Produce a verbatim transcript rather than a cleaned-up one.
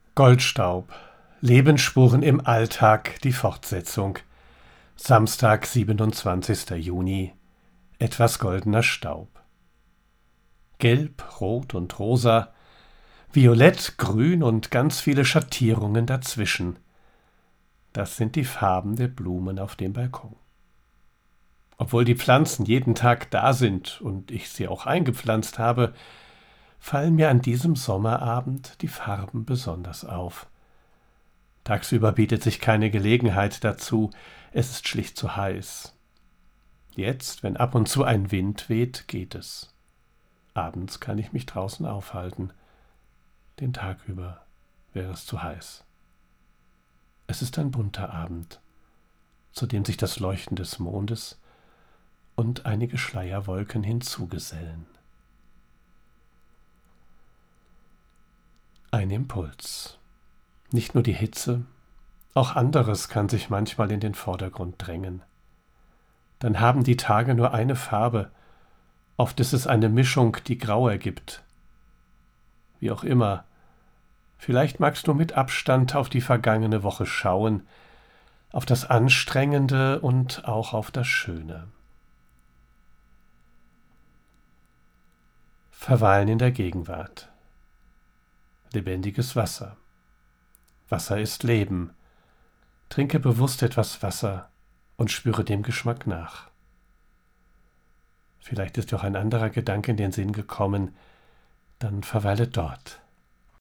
Goldstaub. Lebensspuren im Alltag, die Fortsetzung. Samstag, siebenundzwanzigster Juni. Etwas goldener Staub. Gelb, Rot und Rosa, Violett, Grün und ganz viele Schattierungen dazwischen. Das sind die Farben der Blumen auf dem Balkon. Obwohl die Pflanzen jeden Tag da sind und ich sie auch eingepflanzt habe, fallen mir an diesem Sommerabend die Farben besonders auf. Tagsüber bietet sich keine Gelegenheit dazu, es ist schlicht zu heiß. Jetzt, wenn ab und zu ein Wind weht, geht es. Abends kann ich mich draußen aufhalten. Den Tag über wäre es zu heiß. Es ist ein bunter Abend, zu dem sich das Leuchten des Mondes und einige Schleierwolken hinzugesellen. Ein Impuls. Nicht nur die Hitze, auch anderes kann sich manchmal in den Vordergrund drängen. Dann haben die Tage nur eine Farbe, oft ist es eine Mischung, die grau ergibt. Wie auch immer, vielleicht magst du mit Abstand auf die vergangene Woche schauen, auf das Anstrengende und auch auf das Schöne. Verweilen in der Gegenwart. Lebendiges Wasser. Wasser ist Leben. Trinke bewusst etwas Wasser und spüre dem Geschmack nach. Vielleicht ist dir auch ein anderer Gedanke in den Sinn gekommen, dann verweile dort.